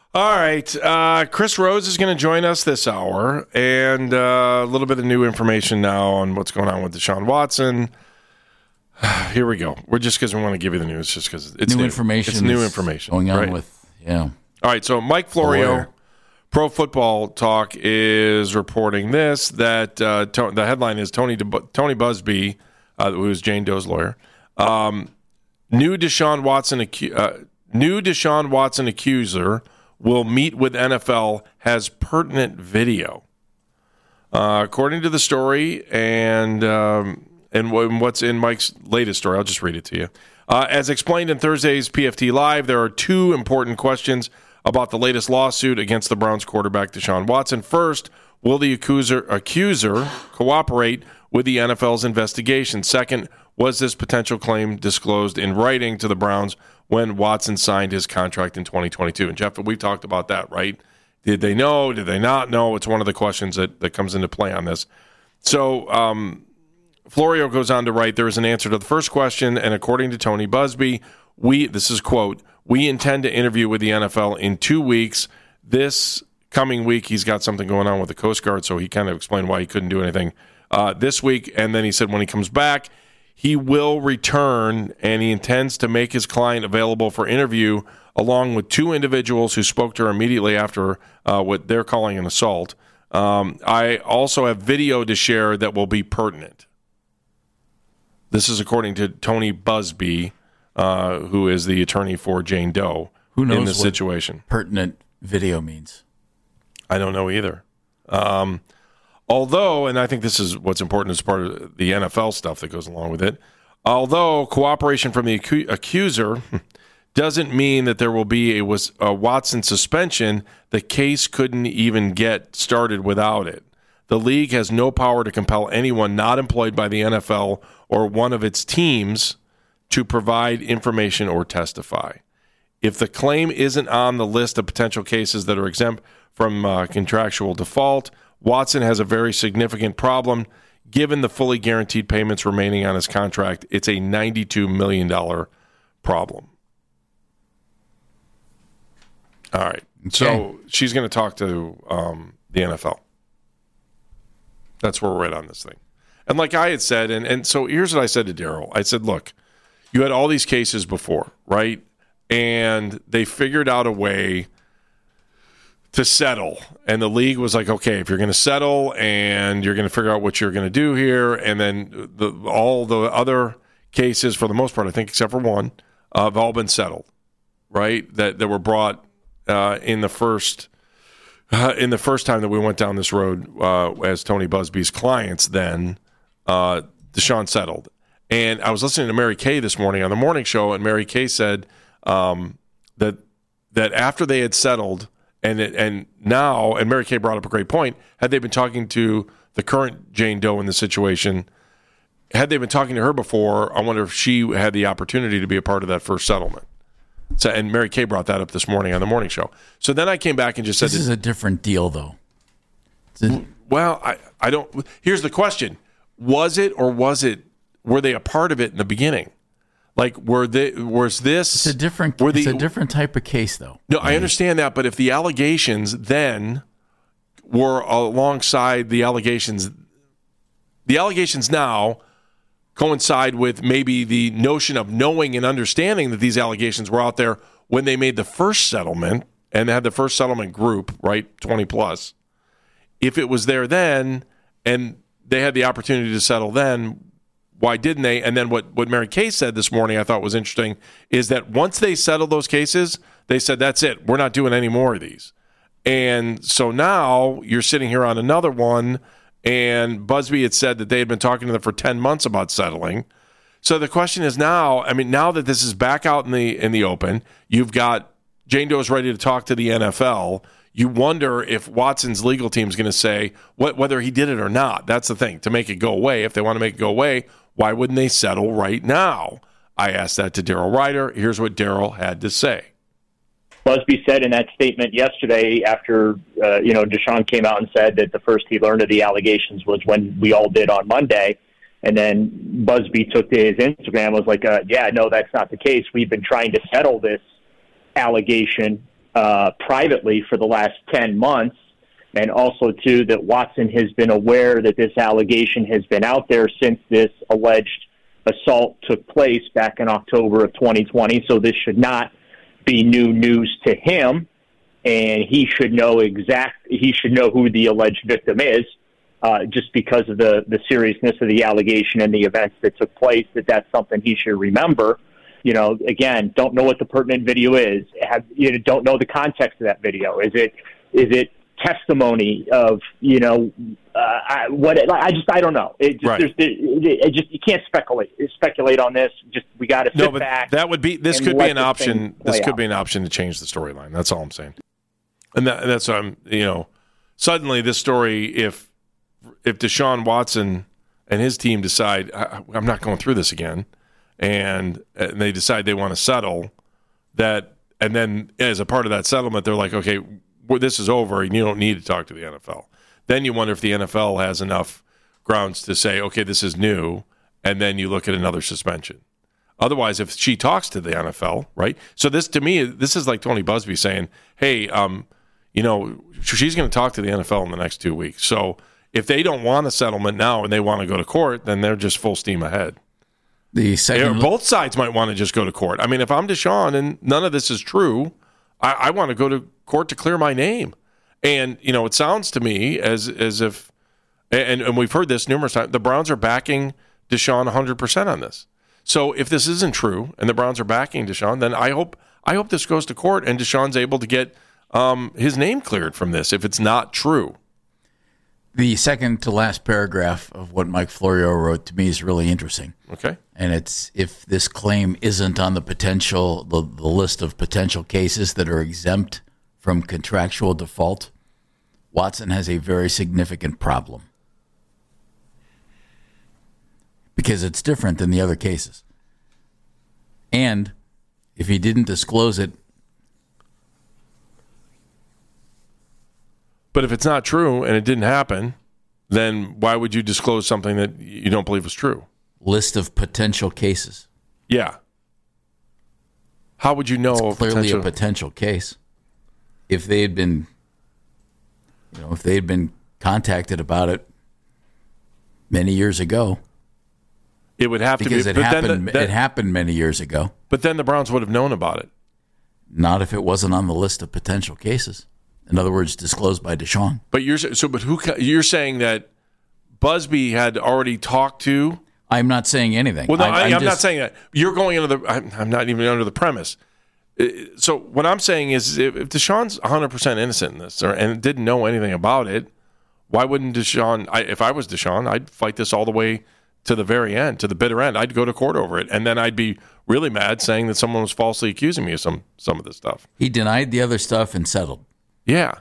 All right. Chris Rose is going to join us this hour, and a little bit of new information now on what's going on with Deshaun Watson. Here we go. We're just because we want to give you the news, just because it's new information. It's new information going on right? with, yeah. All right. So Mike Florio, Pro Football Talk, is reporting this, that the headline is Tony Buzbee, who is Jane Doe's lawyer, new Deshaun Watson accuser will meet with NFL, has pertinent video. According to the story and what's in Mike's latest story, I'll just read it to you. As explained in Thursday's PFT Live, there are two important questions about the latest lawsuit against the Browns quarterback Deshaun Watson. First, will the accuser cooperate with the NFL's investigation? Second, was this potential claim disclosed in writing to the Browns when Watson signed his contract in 2022? And Jeff, we've talked about that, right? Did they know? Did they not know? It's one of the questions that comes into play on this. So Florio goes on to write, there is an answer to the first question, and according to Tony Buzbee, this is quote, we intend to interview with the NFL in 2 weeks. This coming week, he's got something going on with the Coast Guard, so he kind of explained why he couldn't do anything this week. And then he said when he comes back, he will return, and he intends to make his client available for interview along with two individuals who spoke to her immediately after what they're calling an assault. I also have video to share that will be pertinent. This is according to Tony Buzbee, who is the attorney for Jane Doe who knows in this situation. Pertinent video means? I don't know either. Although, and I think this is what's important as part of the NFL stuff that goes along with it, although cooperation from the accuser doesn't mean that there will be a Watson suspension, the case couldn't even get started without it. The league has no power to compel anyone not employed by the NFL or one of its teams to provide information or testify. If the claim isn't on the list of potential cases that are exempt from contractual default, Watson has a very significant problem. Given the fully guaranteed payments remaining on his contract, it's a $92 million problem. All right. Okay. So she's going to talk to the NFL. That's where we're at on this thing. And like I had said, and so here's what I said to Daryl. I said, look, you had all these cases before, right? And they figured out a way to settle. And the league was like, okay, if you're going to settle and you're going to figure out what you're going to do here, and then all the other cases, for the most part, I think except for one, have all been settled, right? That were brought in the first time that we went down this road as Tony Buzbee's clients. Then Deshaun settled. And I was listening to Mary Kay this morning on the morning show, and Mary Kay said that after they had settled, and now, and Mary Kay brought up a great point, had they been talking to the current Jane Doe in the situation, had they been talking to her before, I wonder if she had the opportunity to be a part of that first settlement. So, and Mary Kay brought that up this morning on the morning show. So then I came back and just said, this is a different deal, though. Well, I don't. Here's the question: was it, or were they a part of it in the beginning? Like, was this? It's a different type of case, though. No, I understand that, but if the allegations then were alongside the allegations now coincide with maybe the notion of knowing and understanding that these allegations were out there when they made the first settlement and they had the first settlement group, right, 20 plus. If it was there then and they had the opportunity to settle then, why didn't they? And then what Mary Kay said this morning I thought was interesting is that once they settled those cases, they said, that's it. We're not doing any more of these. And so now you're sitting here on another one, and Buzbee had said that they had been talking to them for 10 months about settling. So the question is now, I mean, now that this is back out in the open, you've got Jane Doe's ready to talk to the NFL. You wonder if Watson's legal team is going to say whether he did it or not. That's the thing, to make it go away. If they want to make it go away, why wouldn't they settle right now? I asked that to Daryl Ryder. Here's what Daryl had to say. Buzbee said in that statement yesterday after, Deshaun came out and said that the first he learned of the allegations was when we all did on Monday. And then Buzbee took to his Instagram, was like, no, that's not the case. We've been trying to settle this allegation privately for the last 10 months. And also, too, that Watson has been aware that this allegation has been out there since this alleged assault took place back in October of 2020. So this should not be new news to him. And he should know who the alleged victim is, just because of the seriousness of the allegation and the events that took place, that's something he should remember. Again, don't know what the pertinent video is. Don't know the context of that video. Is it testimony of, I don't know. You can't speculate on this. We got to sit back. This could be an option. This could be an option to change the storyline. That's all I'm saying. And that's what I'm, suddenly this story, if Deshaun Watson and his team decide, I'm not going through this again, and they decide they want to settle that, and then as a part of that settlement, they're like, okay, this is over, and you don't need to talk to the NFL. Then you wonder if the NFL has enough grounds to say, okay, this is new, and then you look at another suspension. Otherwise, if she talks to the NFL, right? So this, to me, this is like Tony Busby saying, hey, she's going to talk to the NFL in the next 2 weeks. So if they don't want a settlement now and they want to go to court, then they're just full steam ahead. Both sides might want to just go to court. I mean, if I'm Deshaun and none of this is true, I want to go to court to clear my name. And, it sounds to me as if, and we've heard this numerous times, the Browns are backing Deshaun 100% on this. So if this isn't true and the Browns are backing Deshaun, then I hope this goes to court and Deshaun's able to get his name cleared from this if it's not true. The second to last paragraph of what Mike Florio wrote to me is really interesting. Okay. And it's, if this claim isn't on the list of potential cases that are exempt from contractual default, Watson has a very significant problem. Because it's different than the other cases. And if he didn't disclose it. But if it's not true and it didn't happen, then why would you disclose something that you don't believe is true? List of potential cases. Yeah. How would you know? It's clearly a potential case. If they had been, contacted about it many years ago. It would have because to be. It happened many years ago. But then the Browns would have known about it. Not if it wasn't on the list of potential cases. In other words, disclosed by Deshaun. But you're saying that Busby had already talked to? I'm not saying anything. Well, no, I'm not saying that. You're going under the. I'm not even under the premise. So what I'm saying is, if Deshaun's 100% innocent in this and didn't know anything about it, why wouldn't Deshaun? If I was Deshaun, I'd fight this all the way to the very end, to the bitter end. I'd go to court over it, and then I'd be really mad saying that someone was falsely accusing me of some of this stuff. He denied the other stuff and settled. Yeah.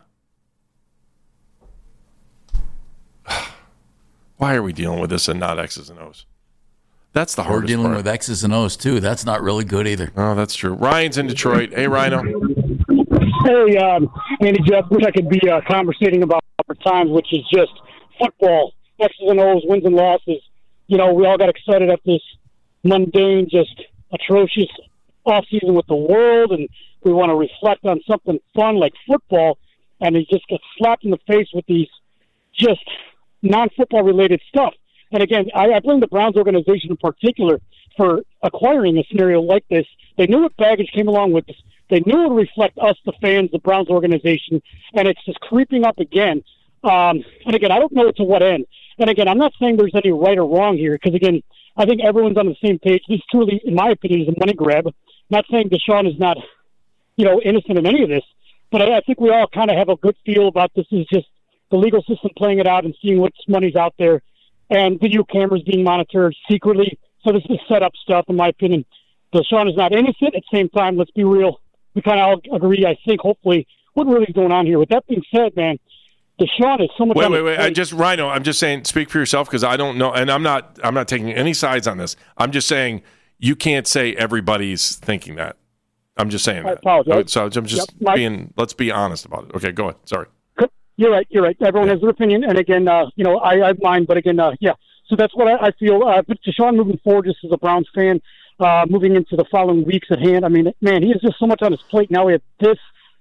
Why are we dealing with this and not X's and O's? That's the hardest part. We're dealing with X's and O's, too. That's not really good either. Oh, that's true. Ryan's in Detroit. Hey, Rhino. Hey, Andy, Jeff, wish I could be conversating about times, which is just football, X's and O's, wins and losses. We all got excited at this mundane, just atrocious offseason with the world, and we want to reflect on something fun like football, and he just gets slapped in the face with these just non-football related stuff. And again, I blame the Browns organization in particular for acquiring a scenario like this. They knew what baggage came along with this. They knew it would reflect us, the fans, the Browns organization, and it's just creeping up again. And again, I don't know to what end. And again, I'm not saying there's any right or wrong here, because again, I think everyone's on the same page. This truly, in my opinion, is a money grab. Not saying Deshaun is not, innocent in any of this, but I think we all kind of have a good feel about this. Is just the legal system playing it out and seeing what money's out there, and video cameras being monitored secretly. So this is set up stuff, in my opinion. Deshaun is not innocent. At the same time, let's be real. We kind of all agree, I think, hopefully, what really is going on here. With that being said, man, Deshaun is so much. Wait. Rhino, I'm just saying, speak for yourself, because I don't know, and I'm not taking any sides on this. I'm just saying you can't say everybody's thinking that. I'm just saying that. I apologize. So I'm just let's be honest about it. Okay, go ahead. Sorry. You're right. Everyone has their opinion, and again, I have mine, but again, yeah. So that's what I feel. But Deshaun moving forward, just as a Browns fan, moving into the following weeks at hand. I mean, man, he has just so much on his plate now. We have this,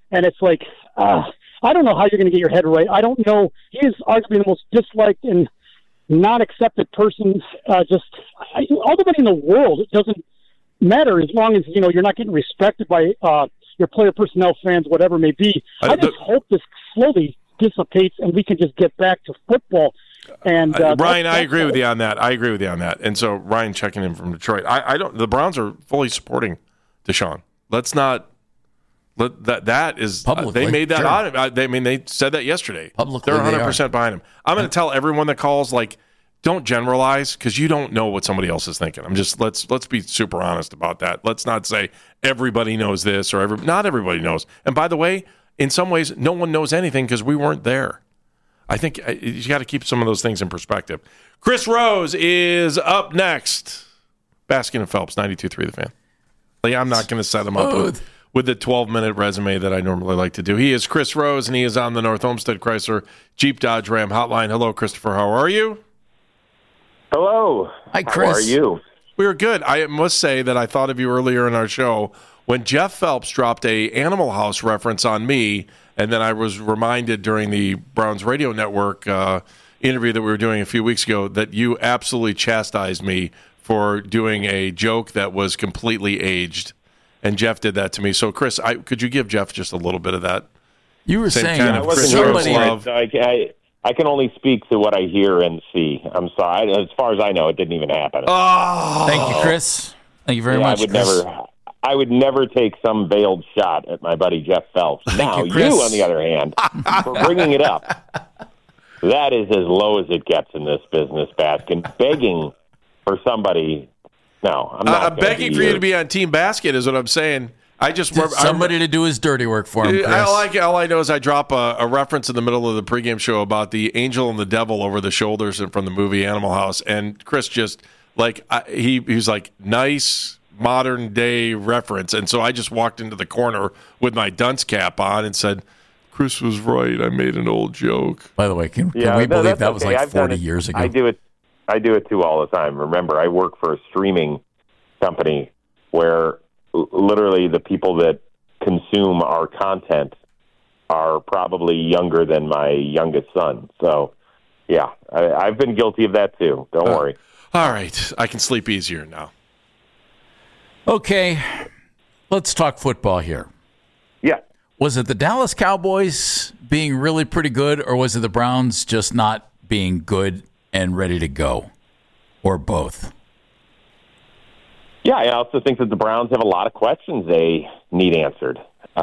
And it's like, I don't know how you're going to get your head right. I don't know. He is arguably the most disliked and not accepted person. All the money in the world, it doesn't matter as long as, you're not getting respected by your player personnel, fans, whatever it may be. I just hope this slowly dissipates and we can just get back to football. And Ryan, I agree with you on that. And so Ryan checking in from Detroit. The Browns are fully supporting Deshaun. Let's not let that is publicly. They made that sure. they said that yesterday. Publicly, they're 100% behind him. I'm going to tell everyone that calls, don't generalize, because you don't know what somebody else is thinking. Let's be super honest about that. Let's not say everybody knows this or not everybody knows. And by the way, in some ways, no one knows anything because we weren't there. I think you got to keep some of those things in perspective. Chris Rose is up next. Baskin and Phelps, 92.3 The Fan. I'm not going to set him up with the 12-minute resume that I normally like to do. He is Chris Rose, and he is on the North Olmsted Chrysler Jeep Dodge Ram hotline. Hello, Christopher. How are you? Hello. Hi, Chris. How are you? We are good. I must say that I thought of you earlier in our show when Jeff Phelps dropped a Animal House reference on me, and then I was reminded during the Browns Radio Network interview that we were doing a few weeks ago that you absolutely chastised me for doing a joke that was completely aged. And Jeff did that to me. So, Chris, could you give Jeff just a little bit of that? You were Same saying kind of Chris somebody. Rose love. I can only speak to what I hear and see. I'm sorry. As far as I know, it didn't even happen. Oh, thank you, Chris. Thank you very much. I would never take some veiled shot at my buddy Jeff Phelps. Now, you, Chris. You, on the other hand, for bringing it up, that is as low as it gets in this business, Baskin. Begging for somebody. No, I'm not. I'm begging for you to be on Team Basket, is what I'm saying. Somebody to do his dirty work for him, Chris. All I know is I drop a reference in the middle of the pregame show about the angel and the devil over the shoulders from the movie Animal House, and Chris just he was like, nice modern day reference, and so I just walked into the corner with my dunce cap on and said, Chris was right. I made an old joke. By the way, can we believe that was like 40 years ago? I do it too all the time. Remember, I work for a streaming company where literally the people that consume our content are probably younger than my youngest son. So, yeah, I've been guilty of that too. Don't worry. All right. I can sleep easier now. Okay. Let's talk football here. Yeah. Was it the Dallas Cowboys being really pretty good, or was it the Browns just not being good and ready to go, or both? Yeah, I also think that the Browns have a lot of questions they need answered.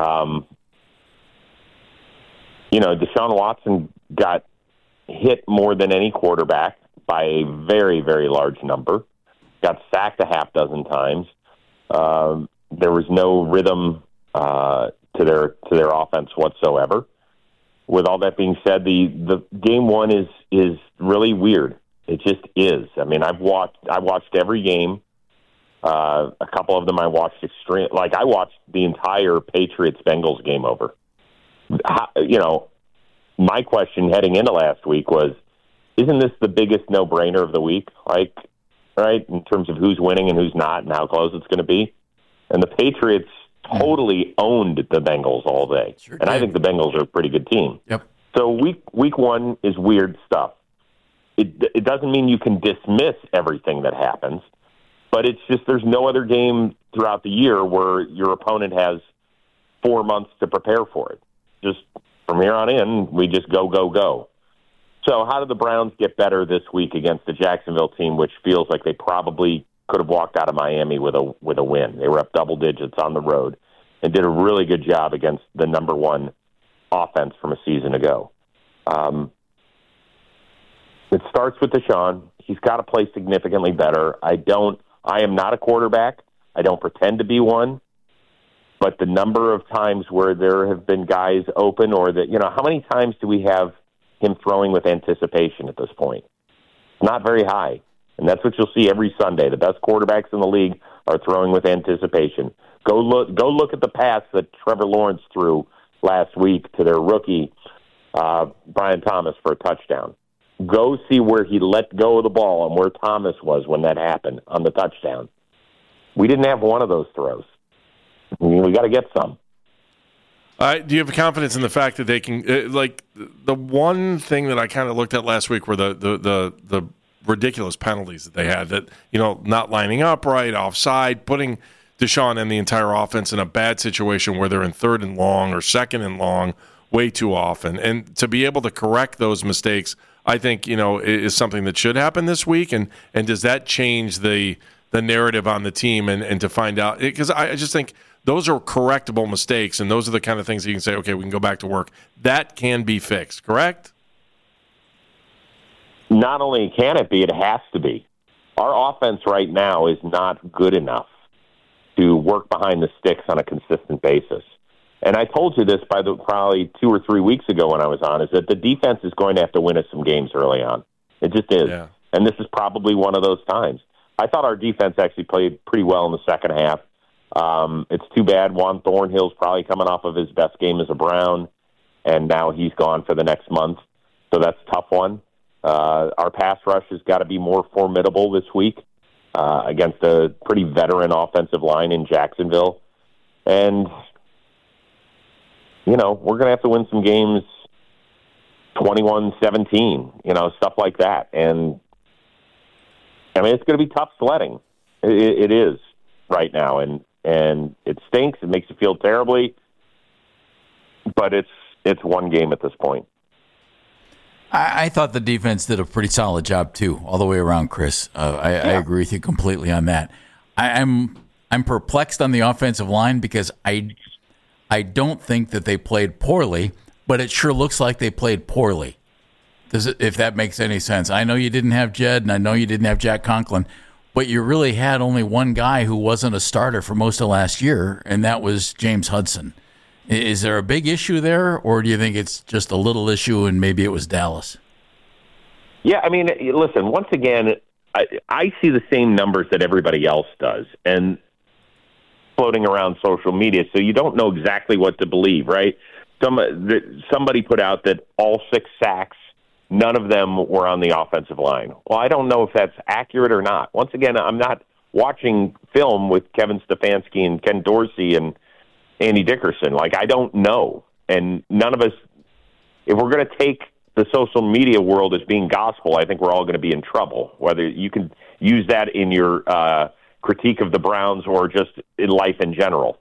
Deshaun Watson got hit more than any quarterback by a very, very large number. Got sacked a half dozen times. There was no rhythm to their offense whatsoever. With all that being said, the game one is really weird. It just is. I mean, I watched every game. A couple of them I watched I watched the entire Patriots-Bengals game over. My question heading into last week was, isn't this the biggest no-brainer of the week? Right, in terms of who's winning and who's not and how close it's going to be? And the Patriots totally owned the Bengals all day. Sure and I think the Bengals are a pretty good team. Yep. So week one is weird stuff. It doesn't mean you can dismiss everything that happens. But it's just there's no other game throughout the year where your opponent has 4 months to prepare for it. Just from here on in, we just go, go, go. So how did the Browns get better this week against the Jacksonville team, which feels like they probably could have walked out of Miami with a win? They were up double digits on the road and did a really good job against the number one offense from a season ago. It starts with Deshaun. He's got to play significantly better. I am not a quarterback. I don't pretend to be one. But the number of times where there have been guys open or that, how many times do we have him throwing with anticipation at this point? Not very high. And that's what you'll see every Sunday. The best quarterbacks in the league are throwing with anticipation. Go look at the pass that Trevor Lawrence threw last week to their rookie, Brian Thomas, for a touchdown. Go see where he let go of the ball and where Thomas was when that happened on the touchdown. We didn't have one of those throws. We got to get some. Do you have confidence in the fact that they can the one thing that I kind of looked at last week were the ridiculous penalties that they had, that not lining up right, offside, putting Deshaun and the entire offense in a bad situation where they're in 3rd and long or 2nd and long way too often, and to be able to correct those mistakes, I think is something that should happen this week. And does that change the narrative on the team and to find out, because I just think those are correctable mistakes, and those are the kind of things that you can say, okay, we can go back to work. That can be fixed, correct? Not only can it be, it has to be. Our offense right now is not good enough to work behind the sticks on a consistent basis. And I told you this probably 2 or 3 weeks ago when I was on, is that the defense is going to have to win us some games early on. It just is. Yeah. And this is probably one of those times. I thought our defense actually played pretty well in the second half. It's too bad Juan Thornhill's probably coming off of his best game as a Brown, and now he's gone for the next month. So that's a tough one. Our pass rush has got to be more formidable this week against a pretty veteran offensive line in Jacksonville. And, we're going to have to win some games 21-17, stuff like that. And, it's going to be tough sledding. It is right now. And it stinks. It makes you feel terribly. But it's one game at this point. I thought the defense did a pretty solid job too, all the way around, Chris. I agree with you completely on that. I'm perplexed on the offensive line because I don't think that they played poorly, but it sure looks like they played poorly. If that makes any sense. I know you didn't have Jed, and I know you didn't have Jack Conklin, but you really had only one guy who wasn't a starter for most of last year, and that was James Hudson. Is there a big issue there, or do you think it's just a little issue and maybe it was Dallas? Yeah, listen, once again, I see the same numbers that everybody else does, and floating around social media, so you don't know exactly what to believe, right? Somebody put out that all 6 sacks, none of them were on the offensive line. Well, I don't know if that's accurate or not. Once again, I'm not watching film with Kevin Stefanski and Ken Dorsey and Andy Dickerson. I don't know. And none of us, if we're going to take the social media world as being gospel, I think we're all going to be in trouble, whether you can use that in your critique of the Browns or just in life in general.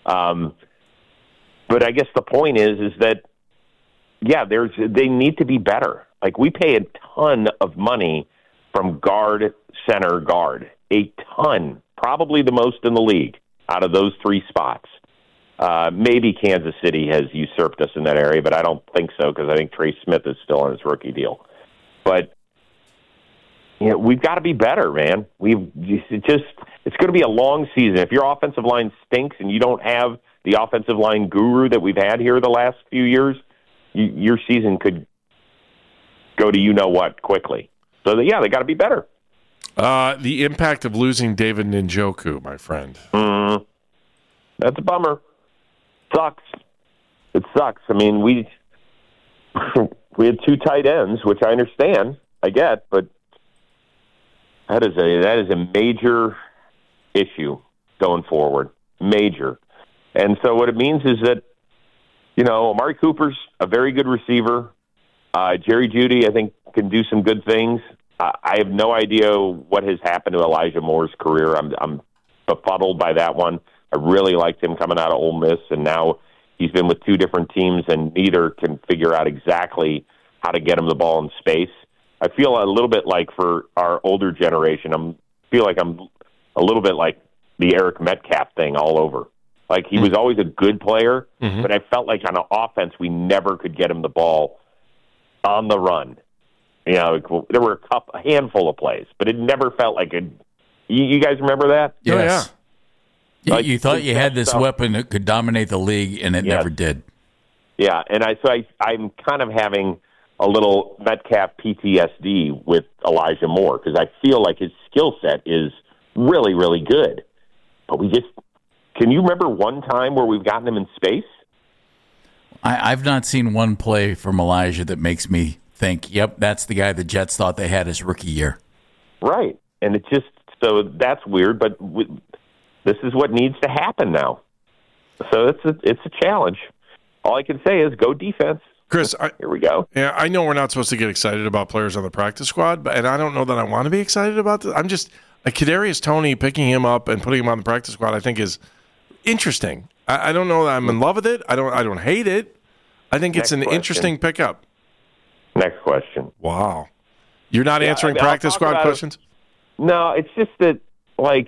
But I guess the point is that, yeah, they need to be better. We pay a ton of money from guard, center, guard. A ton. Probably the most in the league out of those 3 spots. Maybe Kansas City has usurped us in that area, but I don't think so because I think Trey Smith is still on his rookie deal. But we've got to be better, man. It's going to be a long season. If your offensive line stinks and you don't have the offensive line guru that we've had here the last few years, your season could go to what quickly. So they got to be better. The impact of losing David Njoku, my friend. Mm-hmm. That's a bummer. Sucks. It sucks. We had 2 tight ends, which I understand, I get, but that is a major issue going forward. Major. And so what it means is that, Amari Cooper's a very good receiver. Jerry Jeudy, I think, can do some good things. I have no idea what has happened to Elijah Moore's career. I'm befuddled by that one. I really liked him coming out of Ole Miss, and now he's been with 2 different teams, and neither can figure out exactly how to get him the ball in space. I feel a little bit like for our older generation, I'm a little bit like the Eric Metcalf thing all over. He was always a good player, but I felt like on offense we never could get him the ball on the run. There were a handful of plays, but it never felt like it. You guys remember that? Yes. Oh, yeah. You thought you had this weapon that could dominate the league, and it never did. Yeah, and I'm kind of having a little Metcalf PTSD with Elijah Moore because I feel like his skill set is really, really good. But can you remember one time where we've gotten him in space? I've not seen one play from Elijah that makes me think, yep, that's the guy the Jets thought they had his rookie year. Right, and so that's weird, but this is what needs to happen now. So it's a challenge. all I can say is go defense. Chris, Here we go. Yeah, I know we're not supposed to get excited about players on the practice squad, and I don't know that I want to be excited about this. I'm just Kadarius Toney, picking him up and putting him on the practice squad, I think is interesting. I don't know that I'm in love with it. I don't hate it. I think it's an interesting pickup. Next question. Wow. You're not answering practice squad questions? No, it's just that, like,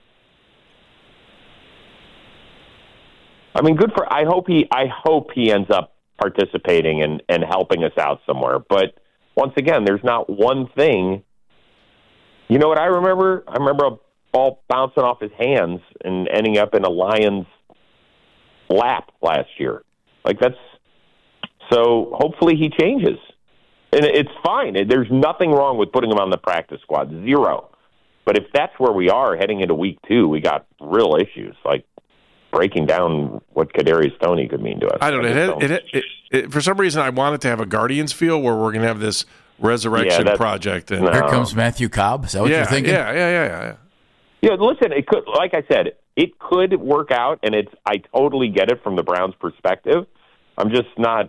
I mean, good for. I hope he ends up participating and helping us out somewhere. But once again, there's not one thing. You know what I remember? I remember a ball bouncing off his hands and ending up in a Lions lap last year. Like, that's so. Hopefully, he changes, and it's fine. There's nothing wrong with putting him on the practice squad. Zero. But if that's where we are heading into week 2, we got real issues, like breaking down what Kadarius Toney could mean to us. I don't know. It, for some reason, I wanted to have a Guardians feel where we're going to have this resurrection project. And here comes Matthew Cobb. Is that what you're thinking? Yeah. Yeah, listen, it could, like I said, it could work out, and I totally get it from the Browns' perspective. I'm just not.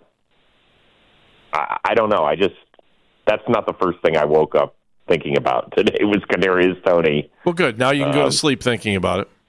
I don't know. That's not the first thing I woke up thinking about today was Kadarius Toney. Well, good. Now you can go to sleep thinking about it.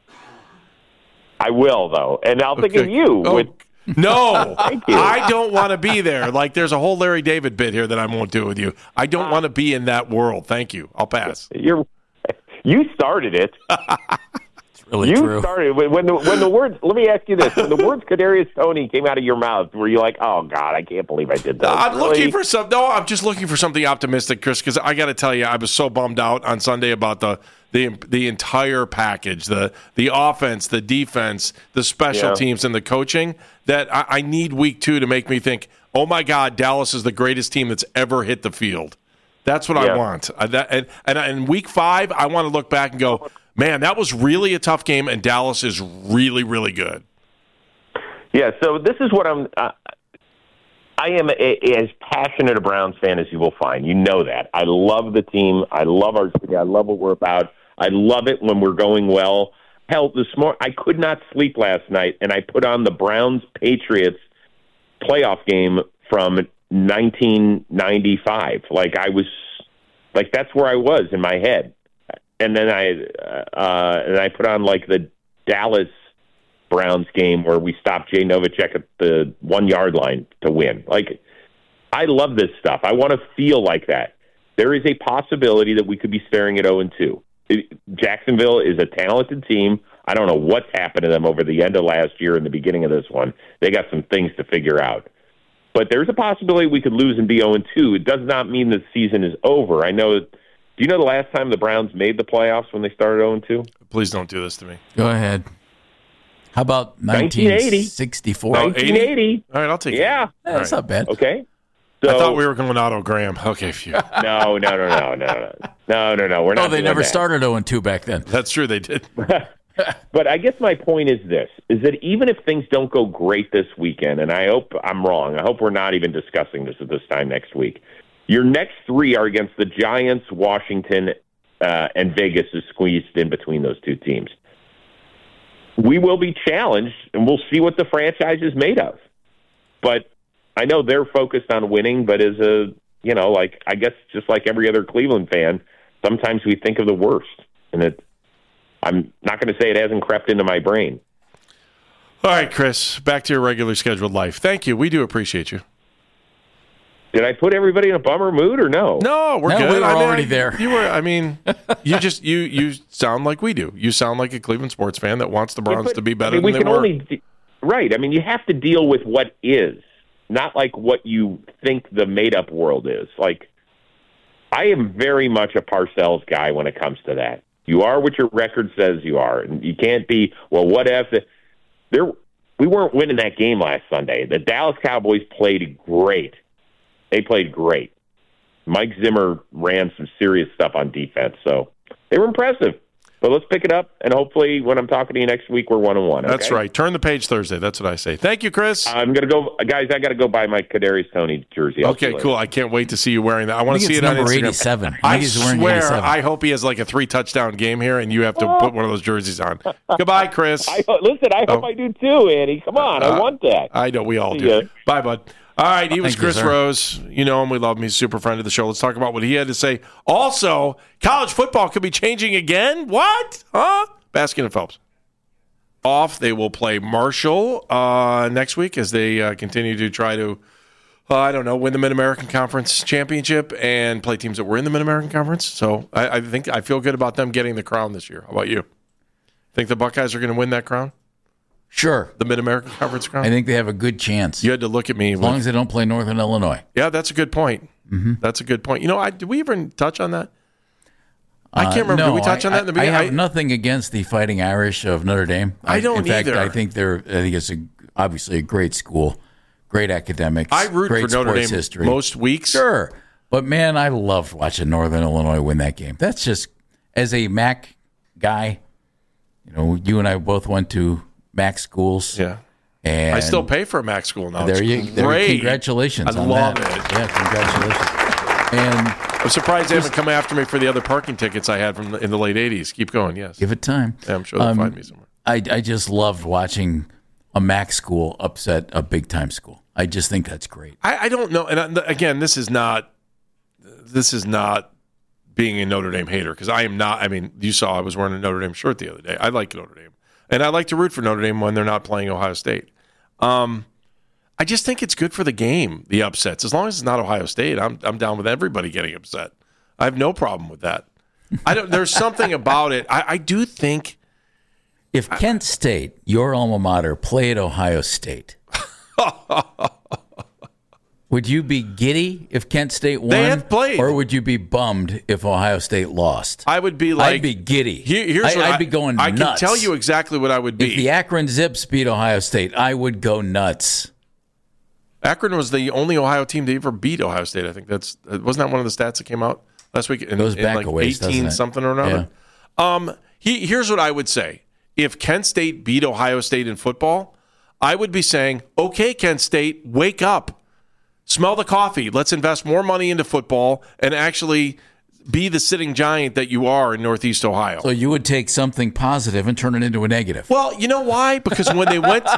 I will, though, and I'll think of you. No, Thank you. I don't want to be there. Like, there's a whole Larry David bit here that I won't do with you. I don't want to be in that world. Thank you. I'll pass. You started it. Really true. Started when the words. Let me ask you this: when the words Kadarius Toney came out of your mouth, were you like, "Oh God, I can't believe I did that"? I'm looking for some. No, I'm just looking for something optimistic, Chris. Because I got to tell you, I was so bummed out on Sunday about the entire package, the offense, the defense, the special teams, and the coaching. That I need week 2 to make me think, "Oh my God, Dallas is the greatest team that's ever hit the field." That's what I want. And week 5, I want to look back and go, man, that was really a tough game, and Dallas is really, really good. Yeah, so this is what I am as passionate a Browns fan as you will find. You know that. I love the team. I love our city. I love what we're about. I love it when we're going well. Hell, this morning, I could not sleep last night, and I put on the Browns-Patriots playoff game from 1995. Like that's where I was in my head. And then I put on like the Dallas Browns game where we stopped Jay Novacek at the 1-yard line to win. Like, I love this stuff. I want to feel like that. There is a possibility that we could be staring at 0-2. Jacksonville is a talented team. I don't know what's happened to them over the end of last year and the beginning of this one. They got some things to figure out. But there's a possibility we could lose and be 0-2. It does not mean the season is over. I know. Do you know the last time the Browns made the playoffs when they started 0-2? Please don't do this to me. Go ahead. How about 1964? 1980. All right, I'll take it. Yeah. That's not bad. Okay. So, I thought we were going Otto Graham. Okay, phew. No. We're not. No, they never started 0-2 back then. That's true, they did. But I guess my point is this, is that even if things don't go great this weekend, and I hope I'm wrong, I hope we're not even discussing this at this time next week, your next 3 are against the Giants, Washington, and Vegas is squeezed in between those 2 teams. We will be challenged, and we'll see what the franchise is made of. But I know they're focused on winning, but as I guess just like every other Cleveland fan, sometimes we think of the worst, and I'm not going to say it hasn't crept into my brain. All right, Chris, back to your regular scheduled life. Thank you. We do appreciate you. Did I put everybody in a bummer mood or no? No, we're good. We were already there. You were. I mean, you sound like we do. You sound like a Cleveland sports fan that wants the Browns to be better than they were. Right. I mean, you have to deal with what is, not like what you think the made-up world is. Like, I am very much a Parcells guy when it comes to that. You are what your record says you are, and you can't be. Well, what if? We weren't winning that game last Sunday. The Dallas Cowboys played great. They played great. Mike Zimmer ran some serious stuff on defense, so they were impressive. But let's pick it up, and hopefully when I'm talking to you next week, we're 1-1. Okay? That's right. Turn the page Thursday. That's what I say. Thank you, Chris. I'm going to go, guys, I got to go buy my Kadarius Toney jersey. Okay, cool. I can't wait to see you wearing that. I want to see it on number Instagram. 87. I he's wearing swear, 87. I hope he has like a 3-touchdown game here, and you have to put one of those jerseys on. Goodbye, Chris. I hope I do too, Andy. Come on, I want that. I know, we all do. Yeah. Bye, bud. All right, he was Thank you, Chris sir. Rose. You know him. We love him. He's a super friend of the show. Let's talk about what he had to say. Also, college football could be changing again. What? Huh? Baskin and Phelps. Off. They will play Marshall next week as they continue to try to, win the Mid-American Conference Championship and play teams that were in the Mid-American Conference. So I think I feel good about them getting the crown this year. How about you? Think the Buckeyes are going to win that crown? Sure. The Mid-American Conference crown? I think they have a good chance. You had to look at me. As long as they don't play Northern Illinois. Yeah, that's a good point. Mm-hmm. That's a good point. You know, did we even touch on that? I can't remember. No, Did we touch on that in the beginning? I have nothing against the Fighting Irish of Notre Dame. I don't in fact, either. I think it's obviously a great school, great academics. I root great for Notre sports Dame history. most weeks. Sure. But, man, I loved watching Northern Illinois win that game. That's just, as a MAC guy, you and I both went to MAC schools. Yeah. And I still pay for a MAC school now. There It's you great. Congratulations I on love that. it. Yeah, congratulations. And I'm surprised they haven't come after me for the other parking tickets I had in the late 80s. Keep going, yes. give it time. Yeah, I'm sure they'll find me somewhere. I just loved watching a MAC school upset a big-time school. I just think that's great. I don't know. And again, this is not being a Notre Dame hater because I am not. I mean, you saw I was wearing a Notre Dame shirt the other day. I like Notre Dame. And I like to root for Notre Dame when they're not playing Ohio State. I just think it's good for the game, the upsets. As long as it's not Ohio State, I'm down with everybody getting upset. I have no problem with that. There's something about it. I do think If Kent State, your alma mater, played Ohio State, would you be giddy if Kent State won? They have played. Or would you be bummed if Ohio State lost? I would be like, I'd be giddy. Here's what I'd be going nuts. I can tell you exactly what I would be. If the Akron Zips beat Ohio State, I would go nuts. Akron was the only Ohio team to ever beat Ohio State. I think wasn't that one of the stats that came out last week? Goes back like a ways, 18 something or another. Yeah. Here's what I would say: if Kent State beat Ohio State in football, I would be saying, "Okay, Kent State, wake up, smell the coffee. Let's invest more money into football and actually be the sitting giant that you are in Northeast Ohio." So you would take something positive and turn it into a negative. Well, you know why? Because when they went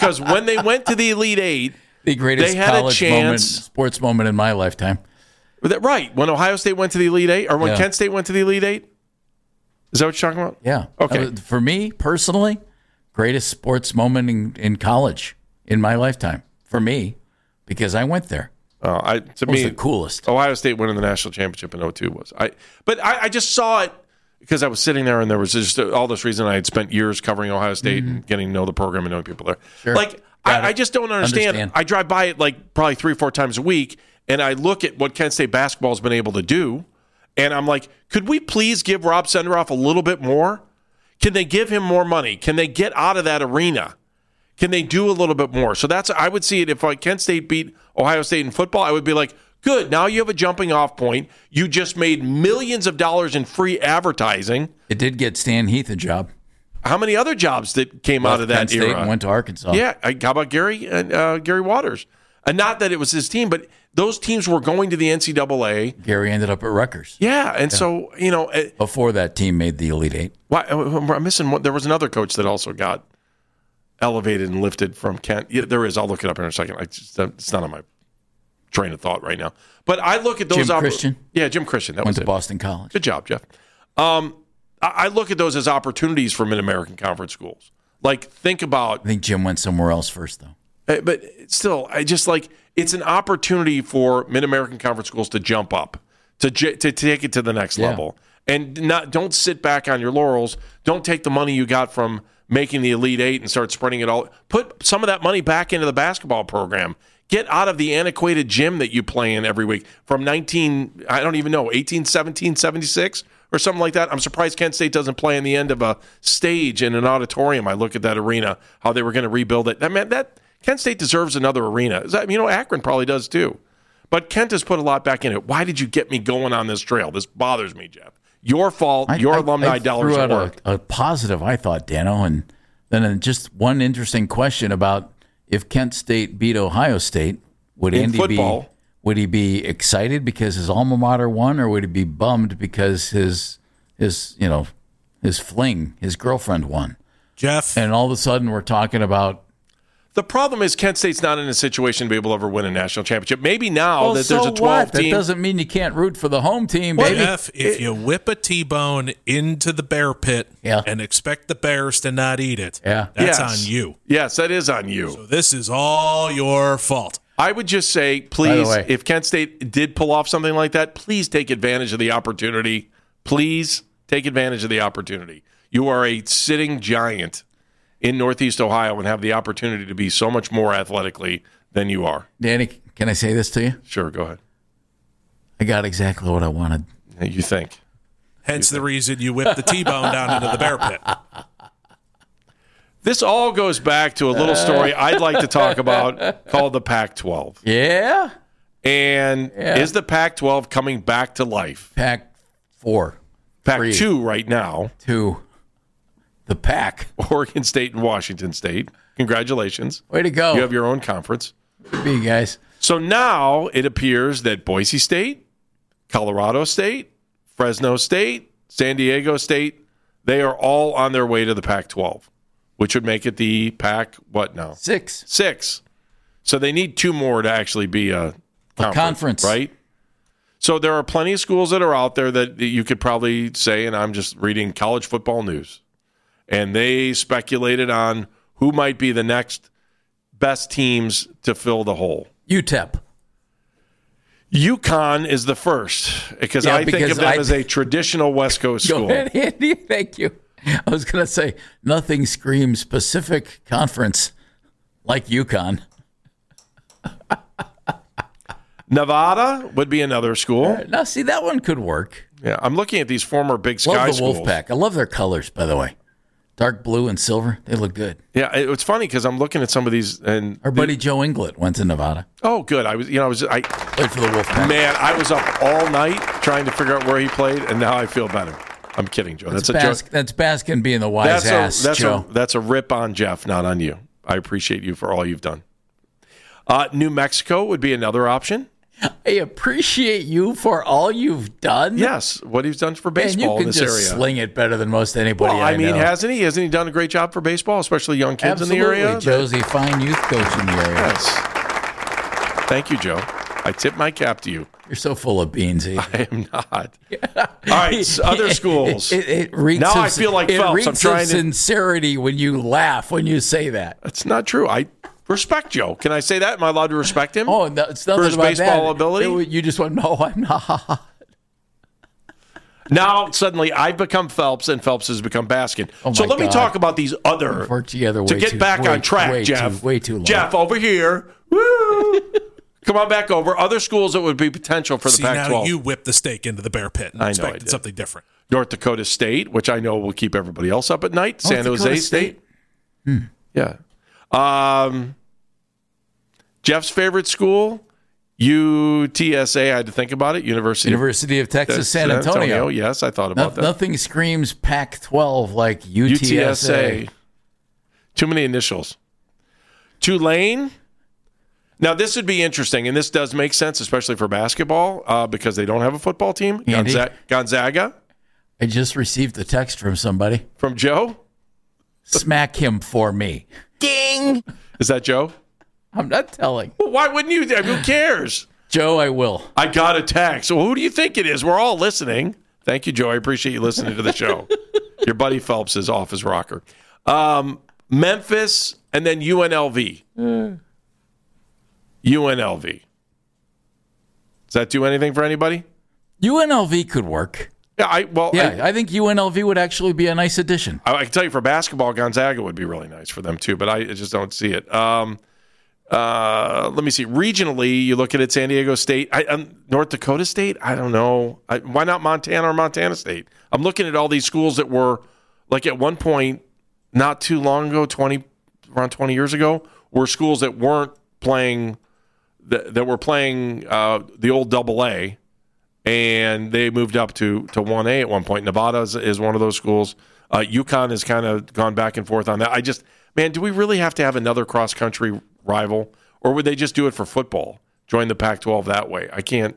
to the Elite Eight. The greatest they had college a chance, sports moment in my lifetime. Right. When Ohio State went to the Elite Eight, or when Yeah. Kent State went to the Elite Eight? Is that what you're talking about? Yeah. Okay. For me, personally, greatest sports moment in college in my lifetime. For me, because I went there. To It was me, the coolest. Ohio State winning the national championship in 2002 was. But I just saw it because I was sitting there and there was just all this reason I had spent years covering Ohio State and getting to know the program and knowing people there. Sure. Like, I just don't understand. I drive by it like probably 3 or 4 times a week, and I look at what Kent State basketball has been able to do, and I'm like, could we please give Rob Senderoff a little bit more? Can they give him more money? Can they get out of that arena? Can they do a little bit more? So I would see it if Kent State beat Ohio State in football, I would be like, good, now you have a jumping off point. You just made millions of dollars in free advertising. It did get Stan Heath a job. How many other jobs that came out of that Kent State era? and went to Arkansas. Yeah, how about Gary Waters? And not that it was his team, but those teams were going to the NCAA. Gary ended up at Rutgers. Yeah, and so, Before that team made the Elite Eight. I'm missing one. There was another coach that also got elevated and lifted from Kent. Yeah, there is. I'll look it up in a second. It's not on my train of thought right now. But I look at those. Jim Christian? Yeah, Jim Christian. That Went was to it. Boston College. Good job, Jeff. I look at those as opportunities for Mid-American Conference schools. Like, think about. I think Jim went somewhere else first, though. But still, I just like it's an opportunity for Mid-American Conference schools to jump up, to take it to the next level, and don't sit back on your laurels. Don't take the money you got from making the Elite Eight and start spreading it all. Put some of that money back into the basketball program. Get out of the antiquated gym that you play in every week from 1817, 76 or something like that. I'm surprised Kent State doesn't play in the end of a stage in an auditorium. I look at that arena, how they were going to rebuild it. That Kent State deserves another arena. Akron probably does too. But Kent has put a lot back in it. Why did you get me going on this trail? This bothers me, Jeff. Your fault. Your alumni dollars threw at out work. a positive, I thought, Dano, and then just one interesting question about if Kent State beat Ohio State, would In Andy football. would he be excited because his alma mater won, or would he be bummed because his fling, his girlfriend won? Jeff. And all of a sudden we're talking about. The problem is Kent State's not in a situation to be able to ever win a national championship. Maybe now that there's a 12 That team. doesn't mean you can't root for the home team, baby. Jeff, if you whip a T-bone into the bear pit and expect the bears to not eat it, that's on you. Yes, that is on you. So this is all your fault. I would just say, please, if Kent State did pull off something like that, please take advantage of the opportunity. Please take advantage of the opportunity. You are a sitting giant in Northeast Ohio and have the opportunity to be so much more athletically than you are. Danny, can I say this to you? Sure, go ahead. I got exactly what I wanted. You think. Hence the reason you whipped the T-bone down into the bear pit. This all goes back to a little story I'd like to talk about called the Pac-12. Yeah? And is the Pac-12 coming back to life? Pac-4. Pac-2 right now. 2. The Pac. Oregon State and Washington State. Congratulations. Way to go. You have your own conference. Be guys. So now it appears that Boise State, Colorado State, Fresno State, San Diego State, they are all on their way to the Pac-12, which would make it the Pac, what now? 6. 6. So they need 2 more to actually be a conference, right? So there are plenty of schools that are out there that you could probably say, and I'm just reading College Football News, and they speculated on who might be the next best teams to fill the hole. UTEP. UConn is the first because I think of them as a traditional West Coast school. Go ahead, Andy. Thank you. I was going to say, nothing screams Pacific Conference like UConn. Nevada would be another school. Now, see, that one could work. Yeah, I'm looking at these former Big Sky Love the schools. Wolfpack. I love their colors, by the way. Dark blue and silver. They look good. Yeah, it's funny because I'm looking at some of these, and our buddy Joe Inglet went to Nevada. Oh, good. I played for the Wolfpack. Man, I was up all night trying to figure out where he played, and now I feel better. I'm kidding, Joe. That's Baskin being the wise ass, Joe. That's a rip on Jeff, not on you. I appreciate you for all you've done. New Mexico would be another option. I appreciate you for all you've done. Yes, what he's done for baseball in this area. You can just sling it better than most anybody. Well, I mean, know. hasn't he? Hasn't he done a great job for baseball, especially young kids in the area? Joe's a fine youth coach in the area. Yes. Thank you, Joe. I tip my cap to you. You're so full of beans. I am not. All right, other schools. It reeks now of, I feel like Phelps. I'm trying to sincerity when you laugh when you say that. That's not true. I respect Joe. Can I say that? Am I allowed to respect him? Oh, no, it's nothing for his about baseball that. ability. You just went, no, I'm not. Now suddenly I've become Phelps, and Phelps has become Baskin. Oh so let me talk about these other. We've worked together to get back on track, Jeff. Way too long. Jeff, over here. Woo! Come on back over. Other schools that would be potential for the Pac-12. Now you whipped the stake into the bear pit and expected something different. North Dakota State, which I know will keep everybody else up at night. San Jose State. Yeah. Jeff's favorite school, UTSA. I had to think about it. University of Texas, San Antonio. Yes, I thought about that. Nothing screams Pac-12 like UTSA. Too many initials. Tulane. Now, this would be interesting, and this does make sense, especially for basketball, because they don't have a football team. Gonzaga. I just received a text from somebody. From Joe? Smack him for me. Ding! Is that Joe? I'm not telling. Well, why wouldn't you? Who cares? Joe, I will. I got a text. Well, who do you think it is? We're all listening. Thank you, Joe. I appreciate you listening to the show. Your buddy Phelps is off his rocker. Memphis, and then UNLV. UNLV. Does that do anything for anybody? UNLV could work. Yeah, I think UNLV would actually be a nice addition. I can tell you for basketball, Gonzaga would be really nice for them too, but I just don't see it. Let me see. Regionally, you look at it, San Diego State, North Dakota State. I don't know. Why not Montana or Montana State? I'm looking at all these schools that were like at one point, not too long ago, around 20 years ago, were schools that weren't playing. That were playing the old AA, and they moved up to 1A at one point. Nevada is one of those schools. UConn has kind of gone back and forth on that. Man, do we really have to have another cross-country rival, or would they just do it for football? Join the Pac-12 that way? I can't.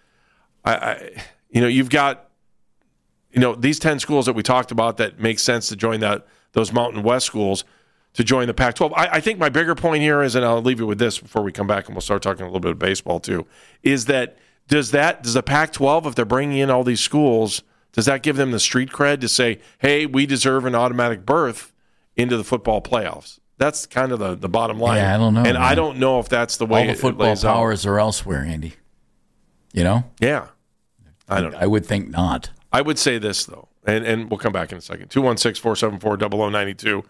You've got, these 10 schools that we talked about that make sense to join those Mountain West schools to join the Pac-12. I think my bigger point here is, and I'll leave you with this before we come back and we'll start talking a little bit of baseball too, is that does the Pac-12, if they're bringing in all these schools, does that give them the street cred to say, hey, we deserve an automatic berth into the football playoffs? That's kind of the bottom line. Yeah, I don't know. And I don't know if that's the way all the football powers are elsewhere, Andy. Yeah. I don't know. I would think not. I would say this, though, and we'll come back in a second. 216-474-0092.